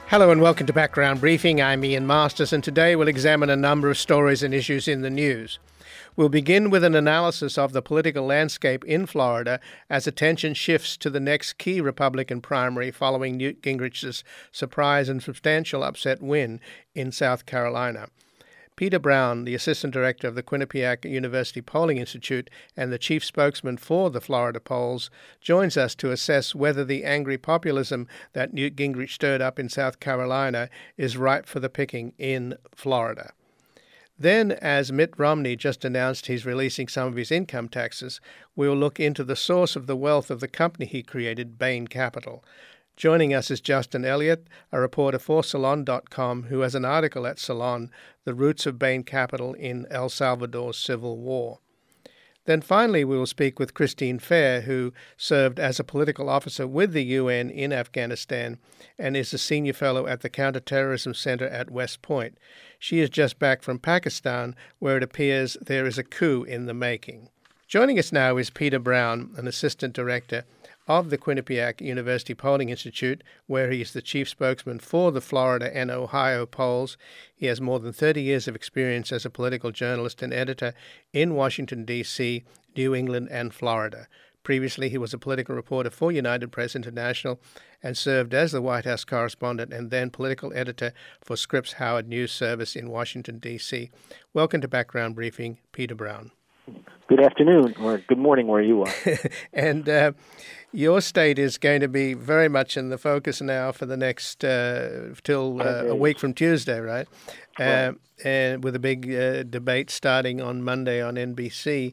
Hello and welcome to Background Briefing. I'm Ian Masters, and today we'll examine a number of stories and issues in the news. We'll begin with an analysis of the political landscape in Florida as attention shifts to the next key Republican primary following Newt Gingrich's surprise and substantial upset win in South Carolina. Peter Brown, the Assistant Director of the Quinnipiac University Polling Institute and the Chief Spokesman for the Florida polls, joins us to assess whether the angry populism that Newt Gingrich stirred up in South Carolina is ripe for the picking in Florida. Then, as Mitt Romney just announced he's releasing some of his income taxes, we'll look into the source of the wealth of the company he created, Bain Capital. Joining us is Justin Elliott, a reporter for Salon.com, who has an article at Salon, The Roots of Bain Capital in El Salvador's Civil War. Then finally, we will speak with Christine Fair, who served as a political officer with the UN in Afghanistan and is a senior fellow at the Counterterrorism Center at West Point. She is just back from Pakistan, where it appears there is a coup in the making. Joining us now is Peter Brown, an assistant director of the Quinnipiac University Polling Institute, where he is the chief spokesman for the Florida and Ohio polls. He has more than 30 years of experience as a political journalist and editor in Washington, D.C., New England, and Florida. Previously, he was a political reporter for United Press International and served as the White House correspondent and then political editor for Scripps Howard News Service in Washington, D.C. Welcome to Background Briefing, Peter Brown. Good afternoon, or good morning where you are. And your state is going to be very much in the focus now for the next, till a week from Tuesday, right? Right. And with a big debate starting on Monday on NBC.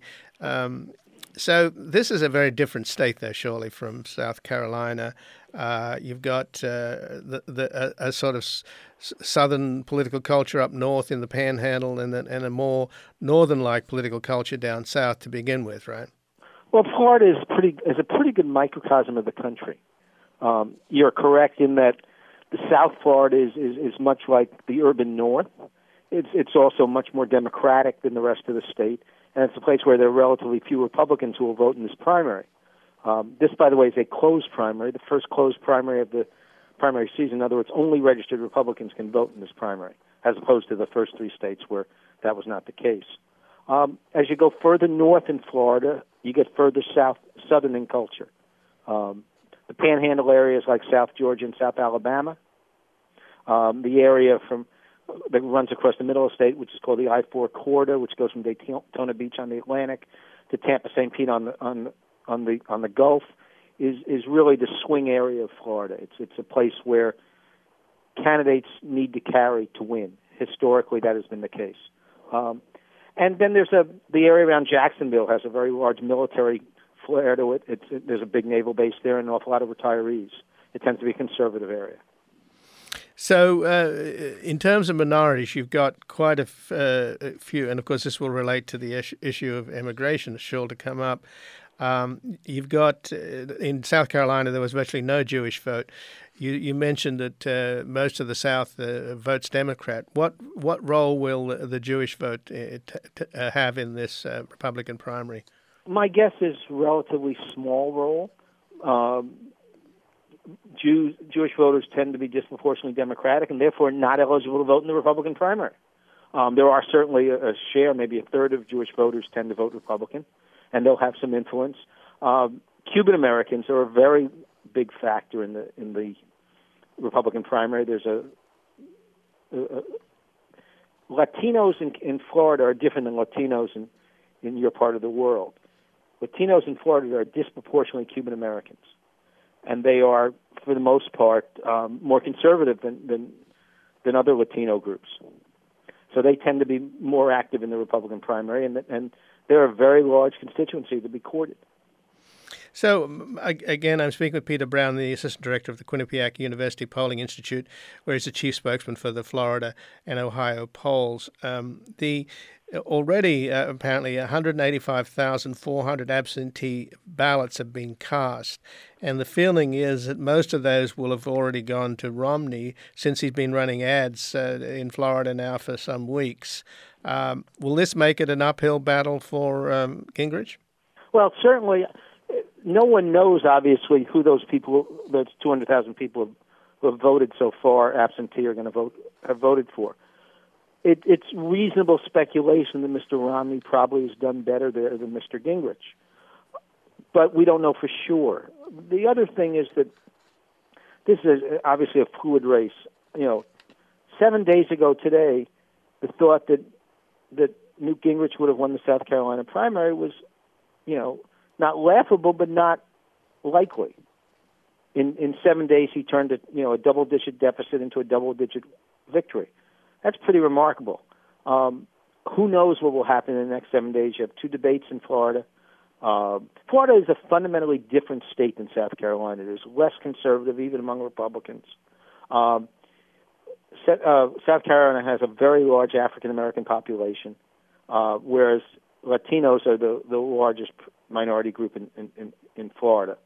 So this is a very different state, though, surely, from South Carolina. You've got a sort of southern political culture up north in the Panhandle, and a more northern-like political culture down south to begin with, right? Well, Florida is a pretty good microcosm of the country. You're correct in that the South Florida is much like the urban north. It's also much more democratic than the rest of the state, and it's a place where there are relatively few Republicans who will vote in this primary. This, by the way, is a closed primary, the first closed primary of the primary season. In other words, only registered Republicans can vote in this primary, as opposed to the first three states where that was not the case. As you go further north in Florida, you get further southern in culture. The Panhandle areas like South Georgia and South Alabama, the area that runs across the middle of the state, which is called the I-4 corridor, which goes from Daytona Beach on the Atlantic to Tampa St. Pete on the Gulf, is really the swing area of Florida. It's a place where candidates need to carry to win. Historically, that has been the case. And then there's the area around Jacksonville has a very large military flair to it. There's a big naval base there and an awful lot of retirees. It tends to be a conservative area. So in terms of minorities, you've got quite a few, and of course this will relate to the issue of immigration that's sure to come up. You've got, in South Carolina, there was virtually no Jewish vote. You mentioned that most of the South votes Democrat. What role will the Jewish vote have in this Republican primary? My guess is relatively small role. Jewish voters tend to be disproportionately Democratic and therefore not eligible to vote in the Republican primary. There are certainly a share, maybe a third of Jewish voters tend to vote Republican, and they'll have some influence. Cuban Americans are a very big factor in the Republican primary. There's Latinos in Florida are different than Latinos in your part of the world. Latinos in Florida are disproportionately Cuban Americans, and they are, for the most part, more conservative than other Latino groups. So they tend to be more active in the Republican primary, and they're a very large constituency to be courted. So, again, I'm speaking with Peter Brown, the Assistant Director of the Quinnipiac University Polling Institute, where he's the Chief Spokesman for the Florida and Ohio polls. Already, apparently, 185,400 absentee ballots have been cast, and the feeling is that most of those will have already gone to Romney since he's been running ads in Florida now for some weeks. Will this make it an uphill battle for Gingrich? Well, certainly, no one knows, obviously, who those 200,000 people who who have voted so far absentee are going to have voted for. It's reasonable speculation that Mr. Romney probably has done better there than Mr. Gingrich, but we don't know for sure. The other thing is that this is obviously a fluid race. 7 days ago today, the thought that Newt Gingrich would have won the South Carolina primary was, not laughable, but not likely. In 7 days, he turned a double-digit deficit into a double-digit victory. That's pretty remarkable. Who knows what will happen in the next 7 days? You have two debates in Florida. Florida is a fundamentally different state than South Carolina. It is less conservative, even among Republicans. South Carolina has a very large African-American population, whereas Latinos are the largest minority group in Florida.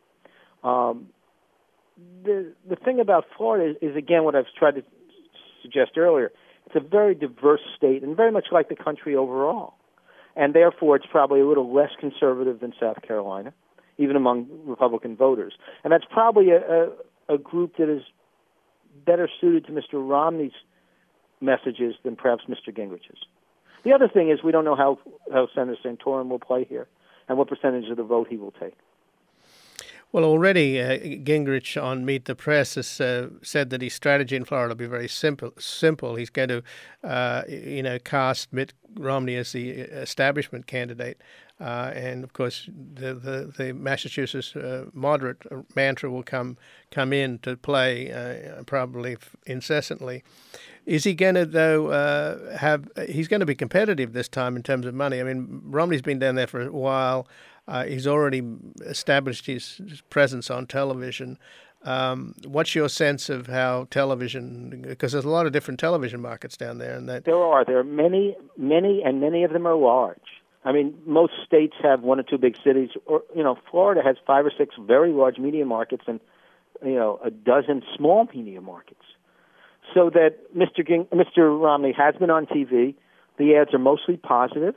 The thing about Florida is, again, what I've tried to suggest earlier. It's a very diverse state and very much like the country overall. And therefore, it's probably a little less conservative than South Carolina, even among Republican voters. And that's probably a group that is better suited to Mr. Romney's messages than perhaps Mr. Gingrich's. The other thing is we don't know how Senator Santorum will play here and what percentage of the vote he will take. Well, already Gingrich on Meet the Press has said that his strategy in Florida will be very simple. He's going to, cast Mitt Romney as the establishment candidate, and of course the Massachusetts moderate mantra will come in to play probably incessantly. Is he going to though he's going to be competitive this time in terms of money? I mean, Romney's been down there for a while. He's already established his presence on television. What's your sense of how television, because there's a lot of different television markets down there. There are many, and many of them are large. I mean, most states have one or two big cities, or, Florida has 5 or 6 very large media markets and, a dozen small media markets. So that Mr. Romney has been on TV. The ads are mostly positive.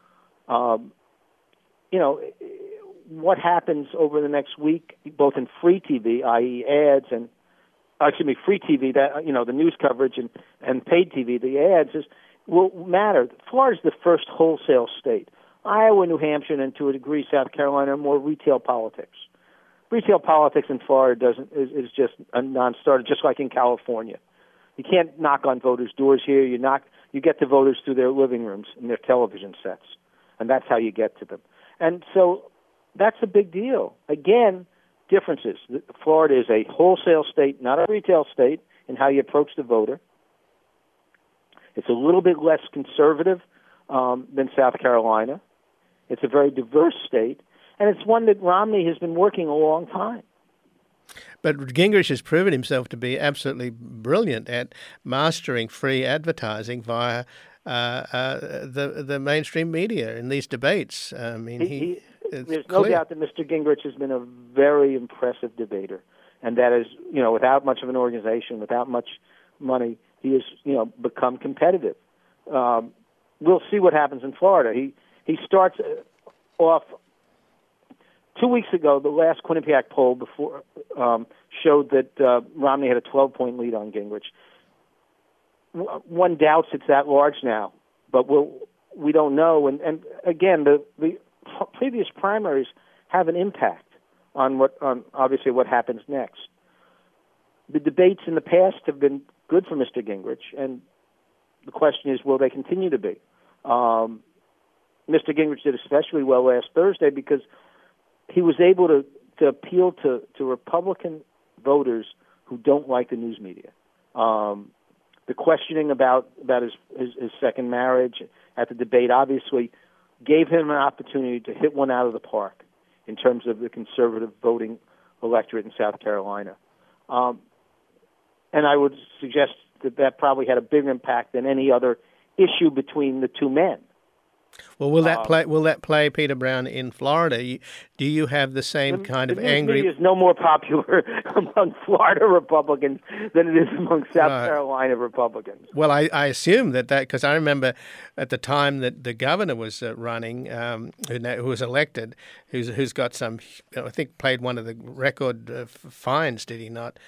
What happens over the next week, both in free TV, i.e. ads, and free TV, that the news coverage and paid TV, the ads will matter. Florida's the first wholesale state. Iowa, New Hampshire, and to a degree South Carolina are more retail politics. Retail politics in Florida is just a non-starter, just like in California. You can't knock on voters' doors here. You get to voters through their living rooms and their television sets, and that's how you get to them. And so that's a big deal. Again, differences. Florida is a wholesale state, not a retail state, in how you approach the voter. It's a little bit less conservative than South Carolina. It's a very diverse state, and it's one that Romney has been working a long time. But Gingrich has proven himself to be absolutely brilliant at mastering free advertising via the mainstream media in these debates. I mean, there's no doubt that Mr. Gingrich has been a very impressive debater, and that is, without much of an organization, without much money, he has, become competitive. We'll see what happens in Florida. He starts off. 2 weeks ago, the last Quinnipiac poll before showed that Romney had a 12-point lead on Gingrich. One doubts it's that large now, but we don't know. And again, the previous primaries have an impact on obviously what happens next. The debates in the past have been good for Mr. Gingrich, and the question is, will they continue to be? Mr. Gingrich did especially well last Thursday because he was able to appeal to Republican voters who don't like the news media. The questioning about his second marriage at the debate obviously gave him an opportunity to hit one out of the park in terms of the conservative voting electorate in South Carolina. And I would suggest that probably had a bigger impact than any other issue between the two men. Well, will that play? Will that play, Peter Brown, in Florida? Do you have the same kind of angry? The news media is no more popular among Florida Republicans than it is among South Carolina Republicans. Well, I assume that because I remember at the time that the governor was running, who was elected, who's got some, I think, played one of the record fines, did he not,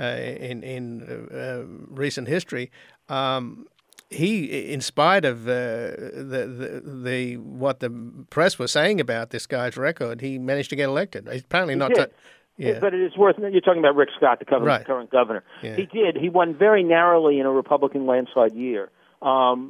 in recent history. He, in spite of the what the press was saying about this guy's record, he managed to get elected. He's apparently not. Yeah. But it is worth. You're talking about Rick Scott, the current governor. Yeah. He did. He won very narrowly in a Republican landslide year, but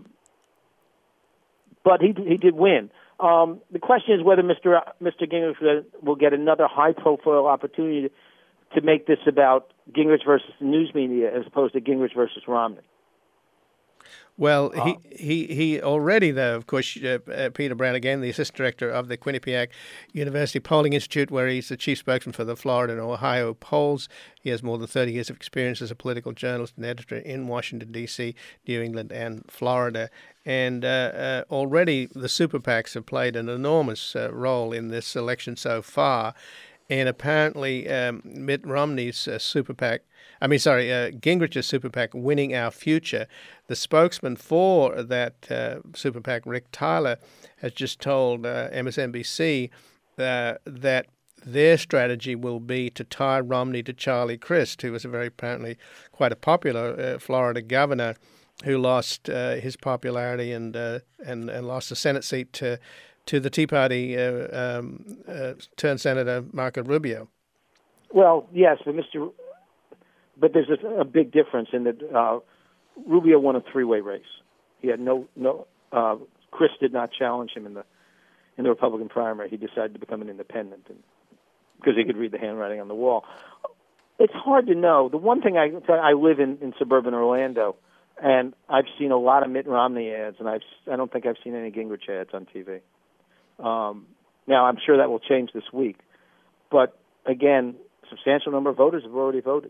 he did win. The question is whether Mr. Gingrich will get another high-profile opportunity to make this about Gingrich versus the news media as opposed to Gingrich versus Romney. Well, he already, though, of course, Peter Brown, again, the assistant director of the Quinnipiac University Polling Institute, where he's the chief spokesman for the Florida and Ohio polls. He has more than 30 years of experience as a political journalist and editor in Washington, D.C., New England, and Florida. And already the super PACs have played an enormous role in this election so far. And apparently Mitt Romney's super PAC, Gingrich's super PAC, Winning Our Future, the spokesman for that super PAC, Rick Tyler, has just told MSNBC that their strategy will be to tie Romney to Charlie Crist, who was apparently quite a popular Florida governor who lost his popularity and lost the Senate seat to the Tea Party turned Senator Marco Rubio. Well, yes, but there's a big difference in that Rubio won a three-way race. He had Chris did not challenge him in the Republican primary. He decided to become an independent because he could read the handwriting on the wall. It's hard to know. The one thing I live in suburban Orlando, and I've seen a lot of Mitt Romney ads, and I don't think I've seen any Gingrich ads on TV. Now, I'm sure that will change this week. But, again, a substantial number of voters have already voted.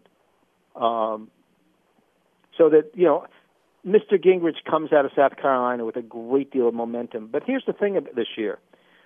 So that, Mr. Gingrich comes out of South Carolina with a great deal of momentum. But here's the thing about this year.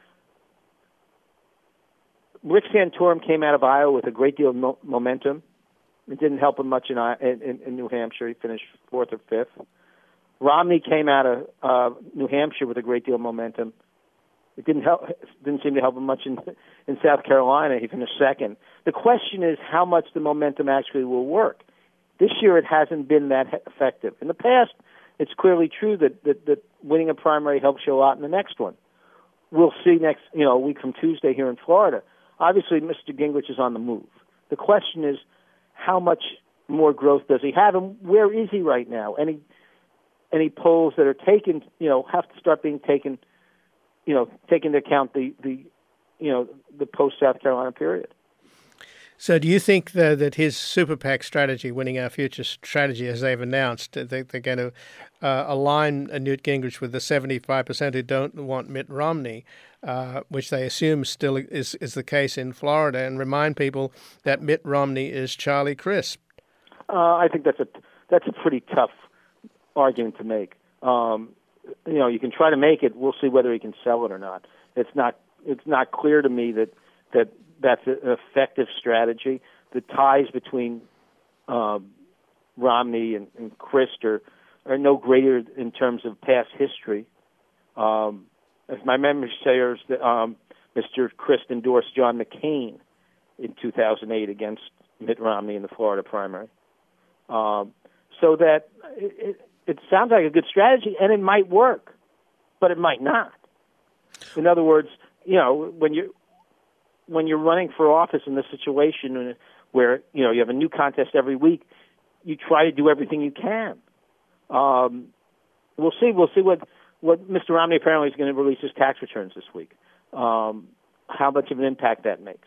Rick Santorum came out of Iowa with a great deal of momentum. It didn't help him much in New Hampshire. He finished 4th or 5th. Romney came out of New Hampshire with a great deal of momentum. It didn't seem to help him much in South Carolina. He finished 2nd. The question is how much the momentum actually will work. This year it hasn't been that effective. In the past, it's clearly true that winning a primary helps you a lot in the next one. We'll see a week from Tuesday here in Florida. Obviously, Mr. Gingrich is on the move. The question is how much more growth does he have, and where is he right now? Any polls that are taken, have to start being taken. Take into account the post-South Carolina period. So do you think that his super PAC strategy, Winning Our Future strategy, as they've announced, they're going to align Newt Gingrich with the 75% who don't want Mitt Romney, which they assume still is the case in Florida, and remind people that Mitt Romney is Charlie Crist? I think that's a pretty tough argument to make. You can try to make it. We'll see whether he can sell it or not. It's not clear to me that's an effective strategy. The ties between Romney and Crist are no greater in terms of past history. If my memory serves, Mr. Crist endorsed John McCain in 2008 against Mitt Romney in the Florida primary. So that it sounds like a good strategy, and it might work, but it might not. In other words, when you're running for office in this situation where you have a new contest every week, you try to do everything you can. We'll see what Mr. Romney apparently is going to release his tax returns this week. How much of an impact that makes.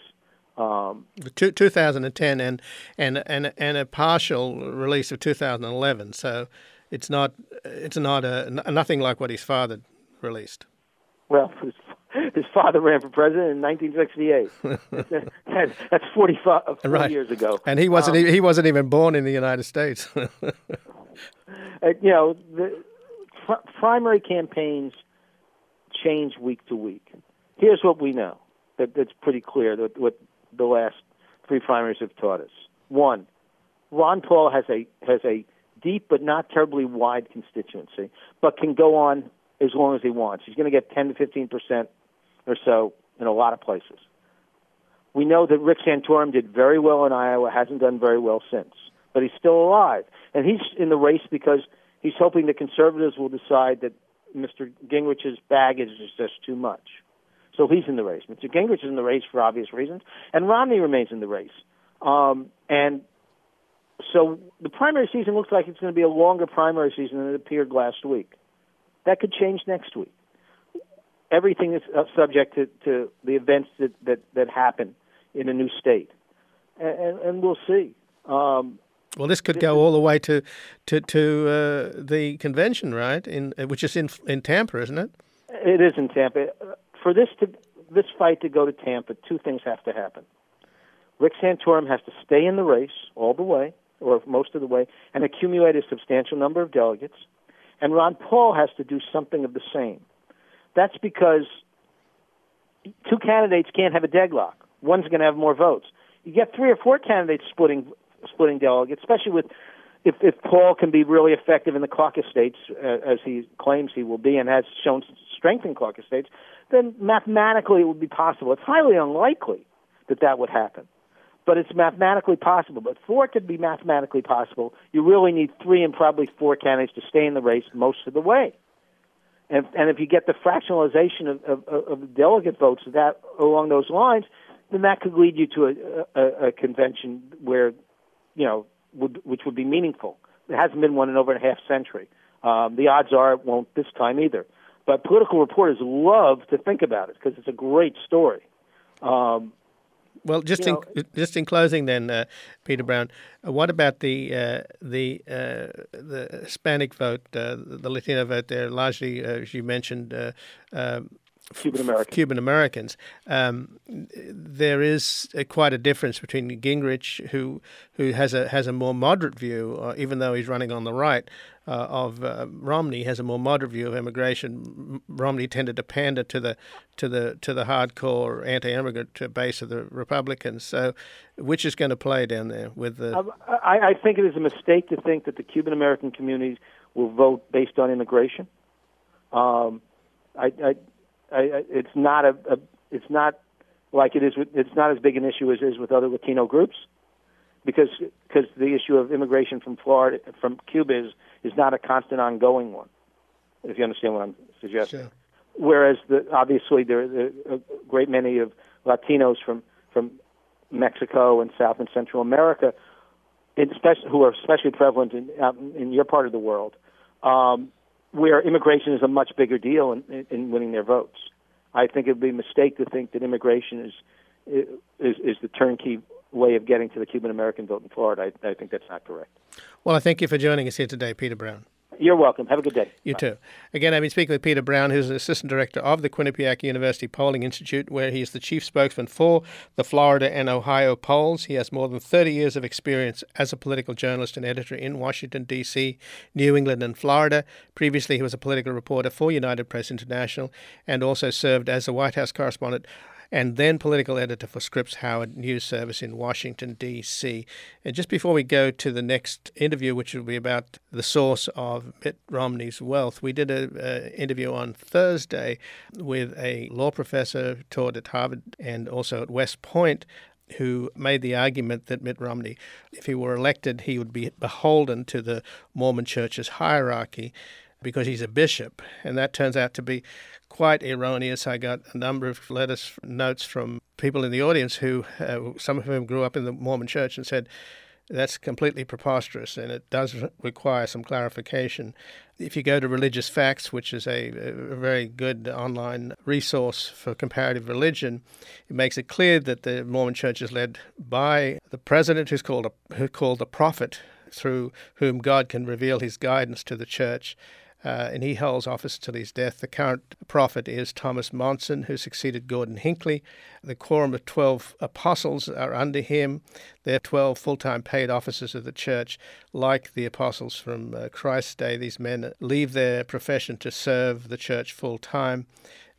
2010 and a partial release of 2011. So it's not nothing like what his father released. Well, his father ran for president in 1968. That's 40 years ago. And he wasn't even born in the United States. The primary campaigns change week to week. Here's what we know that's pretty clear, that what the last three primaries have taught us. One, Ron Paul has a deep but not terribly wide constituency, but can go on as long as he wants. He's going to get 10 to 15% or so in a lot of places. We know that Rick Santorum did very well in Iowa, hasn't done very well since, but he's still alive. And he's in the race because he's hoping the conservatives will decide that Mr. Gingrich's baggage is just too much. So he's in the race. Mr. Gingrich is in the race for obvious reasons, and Romney remains in the race. And so the primary season looks like it's going to be a longer primary season than it appeared last week. That could change next week. Everything is subject to the events that happen in a new state, and we'll see. Well, this could go all the way to the convention, right? Which is in Tampa, isn't it? It is in Tampa. For this fight to go to Tampa, two things have to happen. Rick Santorum has to stay in the race all the way, or most of the way, and accumulate a substantial number of delegates. And Ron Paul has to do something of the same. That's because two candidates can't have a deadlock. One's going to have more votes. You get three or four candidates splitting delegates, especially if Paul can be really effective in the caucus states, as he claims he will be and has shown strength in caucus states, then mathematically it would be possible. It's highly unlikely that would happen, but it's mathematically possible. But for it to be mathematically possible, you really need three and probably four candidates to stay in the race most of the way. And if you get the fractionalization of the delegate votes that along those lines, then that could lead you to a convention where, which would be meaningful. There hasn't been one in over a half century. The odds are it won't this time either. But political reporters love to think about it because it's a great story. Well, just in closing, then, Peter Brown, what about the Hispanic vote, the Latino vote? There, largely, as you mentioned, Cuban Americans. There is quite a difference between Gingrich, who has a more moderate view, even though he's running on the right, of Romney has a more moderate view of immigration. Romney tended to pander to the hardcore anti-immigrant base of the Republicans. So, which is going to play down there with the? I think it is a mistake to think that the Cuban American communities will vote based on immigration. It's not like it is. It's not as big an issue as it is with other Latino groups, because the issue of immigration from Cuba is not a constant, ongoing one. If you understand what I'm suggesting. Sure. Whereas obviously there are a great many of Latinos from Mexico and South and Central America, who are especially prevalent in your part of the world, where immigration is a much bigger deal in winning their votes. I think it would be a mistake to think that immigration is the turnkey way of getting to the Cuban American vote in Florida. I think that's not correct. Well, I thank you for joining us here today, Peter Brown. You're welcome. Have a good day. You too. Again, I've been speaking with Peter Brown, who's an assistant director of the Quinnipiac University Polling Institute, where he is the chief spokesman for the Florida and Ohio polls. He has more than 30 years of experience as a political journalist and editor in Washington, D.C., New England, and Florida. Previously, he was a political reporter for United Press International and also served as a White House correspondent and then political editor for Scripps Howard News Service in Washington, D.C. And just before we go to the next interview, which will be about the source of Mitt Romney's wealth, we did an interview on Thursday with a law professor taught at Harvard and also at West Point, who made the argument that Mitt Romney, if he were elected, he would be beholden to the Mormon Church's hierarchy because he's a bishop. And that turns out to be quite erroneous. I got a number of notes from people in the audience who, some of whom grew up in the Mormon Church, and said that's completely preposterous and it does require some clarification. If you go to Religious Facts, which is a very good online resource for comparative religion, it makes it clear that the Mormon Church is led by the president, who's called a prophet, through whom God can reveal his guidance to the church. And he holds office till his death. The current prophet is Thomas Monson, who succeeded Gordon Hinckley. The quorum of 12 apostles are under him. They're 12 full-time paid officers of the church. Like the apostles from Christ's day, these men leave their profession to serve the church full-time.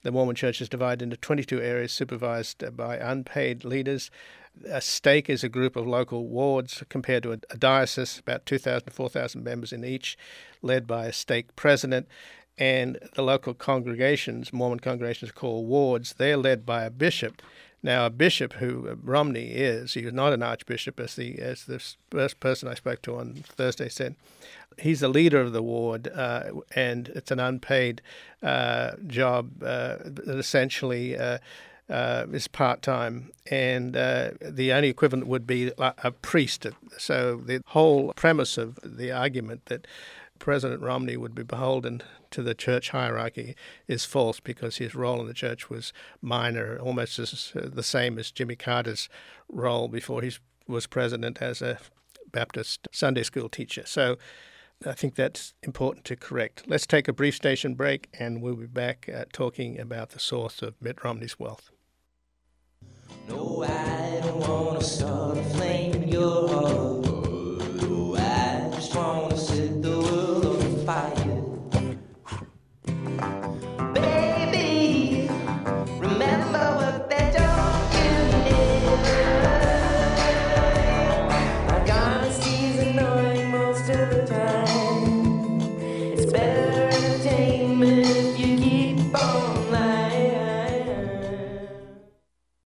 The Mormon Church is divided into 22 areas supervised by unpaid leaders. A stake is a group of local wards compared to a diocese, about 2,000 to 4,000 members in each, led by a stake president. And the local congregations, Mormon congregations called wards, they're led by a bishop. Now, a bishop who Romney is, he is not an archbishop, as the first person I spoke to on Thursday said. He's the leader of the ward, and it's an unpaid job that essentially is part-time, and the only equivalent would be a priest. So the whole premise of the argument that President Romney would be beholden to the church hierarchy is false, because his role in the church was minor, almost the same as Jimmy Carter's role before he was president as a Baptist Sunday school teacher. So I think that's important to correct. Let's take a brief station break, and we'll be back talking about the source of Mitt Romney's wealth. No, I don't want to start a flame in your heart.